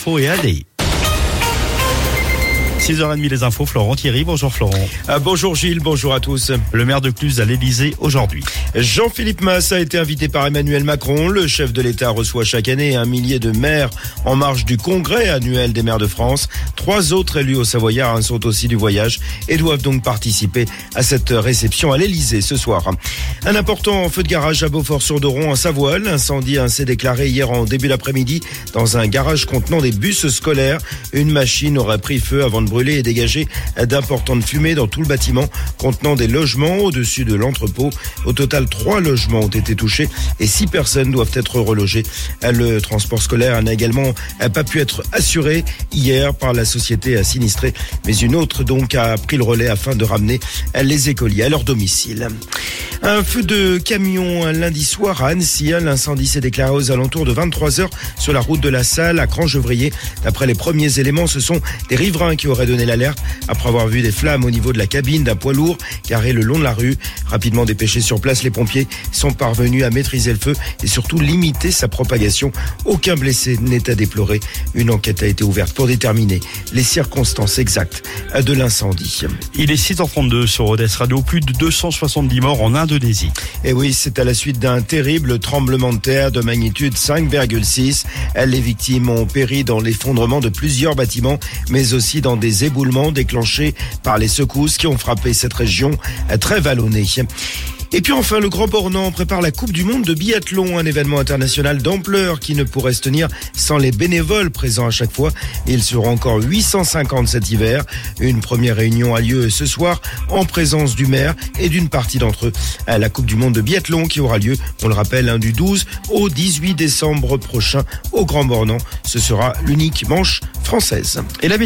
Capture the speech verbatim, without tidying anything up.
infos et allez. six heures trente les infos, Florent Thierry. Bonjour Florent. Ah, bonjour Gilles, bonjour à tous. Le maire de Cluse à l'Elysée aujourd'hui. Jean-Philippe Masse a été invité par Emmanuel Macron. Le chef de l'État reçoit chaque année un millier de maires en marge du congrès annuel des maires de France. Trois autres élus au Savoyard sont aussi du voyage et doivent donc participer à cette réception à l'Elysée ce soir. Un important feu de garage à Beaufort-sur-Doron en Savoie. L'incendie s'est déclaré hier en début d'après-midi dans un garage contenant des bus scolaires. Une machine aurait pris feu avant de brûler et dégager d'importantes fumées dans tout le bâtiment contenant des logements au-dessus de l'entrepôt. Au total, trois logements ont été touchés et six personnes doivent être relogées. Le transport scolaire n'a également pas pu être assuré hier par la société sinistrée, mais une autre donc a pris le relais afin de ramener les écoliers à leur domicile. Un feu de camion lundi soir à Annecy. L'incendie s'est déclaré aux alentours de vingt-trois heures sur la route de la Salle à Crangevrier. D'après les premiers éléments, ce sont des riverains qui auraient donné l'alerte après avoir vu des flammes au niveau de la cabine d'un poids lourd garé le long de la rue. Rapidement dépêchés sur place, les pompiers sont parvenus à maîtriser le feu et surtout limiter sa propagation. Aucun blessé n'est à déplorer. Une enquête a été ouverte pour déterminer les circonstances exactes de l'incendie. Il est six heures trente-deux sur Rodez Radio. Plus de deux cent soixante-dix morts en Indonésie. Et oui, c'est à la suite d'un terrible tremblement de terre de magnitude cinq virgule six. Les victimes ont péri dans l'effondrement de plusieurs bâtiments, mais aussi dans des éboulements déclenchés par les secousses qui ont frappé cette région très vallonnée. Et puis enfin, le Grand Bornand prépare la Coupe du Monde de biathlon, un événement international d'ampleur qui ne pourrait se tenir sans les bénévoles présents à chaque fois. Ils seront encore huit cent cinquante cet hiver. Une première réunion a lieu ce soir en présence du maire et d'une partie d'entre eux. La Coupe du Monde de biathlon qui aura lieu, on le rappelle, du douze au dix-huit décembre prochain au Grand Bornand. Ce sera l'unique manche française. Et la